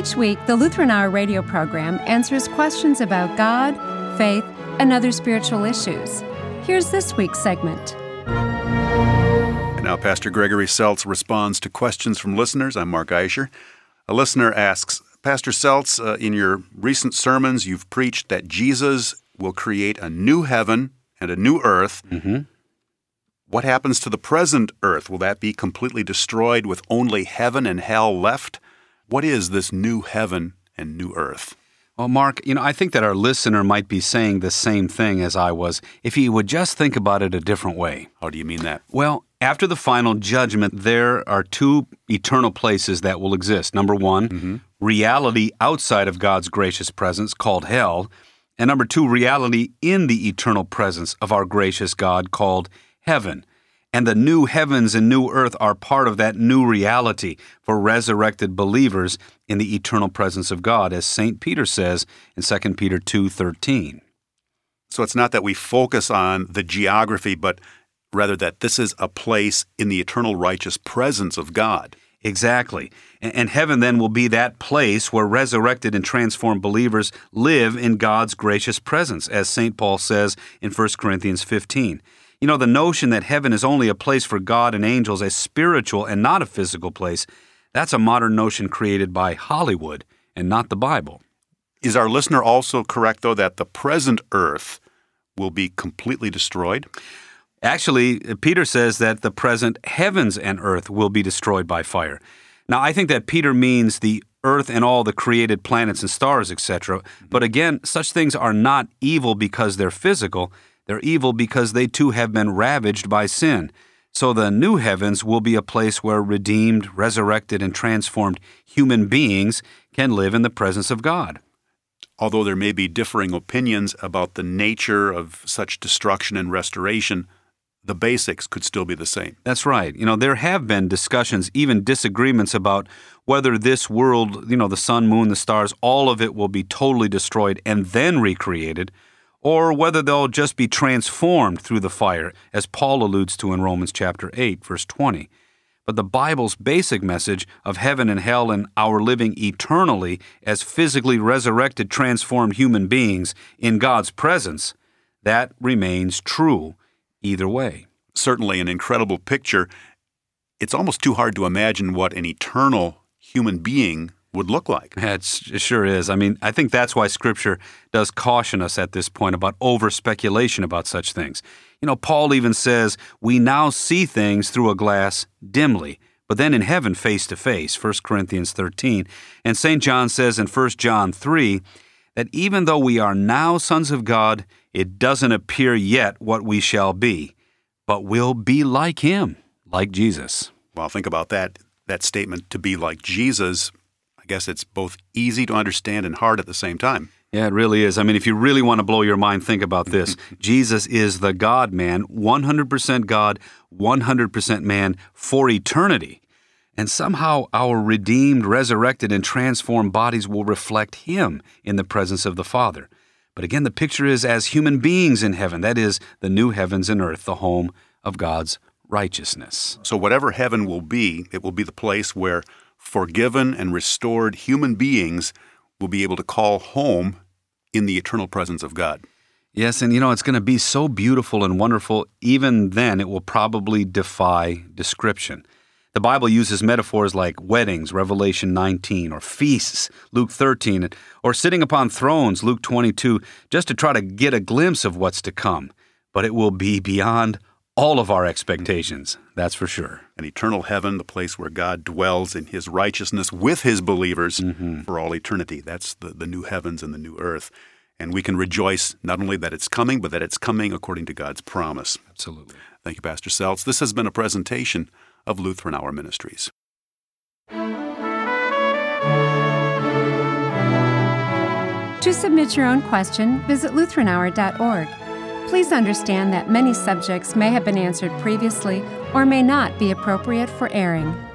Each week, the Lutheran Hour radio program answers questions about God, faith, and other spiritual issues. Here's this week's segment. And now Pastor Gregory Seltz responds to questions from listeners. I'm Mark Eischer. A listener asks, Pastor Seltz, in your recent sermons, you've preached that Jesus will create a new heaven and a new earth. Mm-hmm. What happens to the present earth? Will that be completely destroyed with only heaven and hell left? What is this new heaven and new earth? Well, Mark, I think that our listener might be saying the same thing as I was if he would just think about it a different way. How do you mean that? Well, after the final judgment, there are two eternal places that will exist. Number one, reality outside of God's gracious presence called hell. And number two, reality in the eternal presence of our gracious God called heaven. And the new heavens and new earth are part of that new reality for resurrected believers in the eternal presence of God, as St. Peter says in 2 Peter 2:13. So it's not that we focus on the geography, but rather that this is a place in the eternal righteous presence of God. Exactly. And heaven then will be that place where resurrected and transformed believers live in God's gracious presence, as St. Paul says in 1 Corinthians 15. The notion that heaven is only a place for God and angels, a spiritual and not a physical place, that's a modern notion created by Hollywood and not the Bible. Is our listener also correct, though, that the present earth will be completely destroyed? Actually, Peter says that the present heavens and earth will be destroyed by fire. Now, I think that Peter means the earth and all the created planets and stars, etc. But again, such things are not evil because they're physical. They're evil because they too have been ravaged by sin. So the new heavens will be a place where redeemed, resurrected, and transformed human beings can live in the presence of God. Although there may be differing opinions about the nature of such destruction and restoration, the basics could still be the same. That's right. There have been discussions, even disagreements about whether this world, the sun, moon, the stars, all of it will be totally destroyed and then recreated, or whether they'll just be transformed through the fire, as Paul alludes to in Romans chapter 8, verse 20. But the Bible's basic message of heaven and hell and our living eternally as physically resurrected, transformed human beings in God's presence, that remains true either way. Certainly an incredible picture. It's almost too hard to imagine what an eternal human being would look like. It sure is. I think that's why Scripture does caution us at this point about over-speculation about such things. Paul even says, we now see things through a glass dimly, but then in heaven face to face, 1 Corinthians 13. And St. John says in 1 John 3 that even though we are now sons of God, it doesn't appear yet what we shall be, but we'll be like Him, like Jesus. Well, think about that statement, to be like Jesus. I guess it's both easy to understand and hard at the same time. Yeah, it really is. If you really want to blow your mind, think about this. Jesus is the God-man, 100% God, 100% man for eternity. And somehow our redeemed, resurrected, and transformed bodies will reflect Him in the presence of the Father. But again, the picture is as human beings in heaven. That is, the new heavens and earth, the home of God's righteousness. So whatever heaven will be, it will be the place where forgiven and restored human beings will be able to call home in the eternal presence of God. Yes, and it's going to be so beautiful and wonderful. Even then, it will probably defy description. The Bible uses metaphors like weddings, Revelation 19, or feasts, Luke 13, or sitting upon thrones, Luke 22, just to try to get a glimpse of what's to come. But it will be beyond all of our expectations, that's for sure. An eternal heaven, the place where God dwells in His righteousness with His believers for all eternity. That's the new heavens and the new earth. And we can rejoice not only that it's coming, but that it's coming according to God's promise. Absolutely. Thank you, Pastor Seltz. This has been a presentation of Lutheran Hour Ministries. To submit your own question, visit lutheranhour.org. Please understand that many subjects may have been answered previously or may not be appropriate for airing.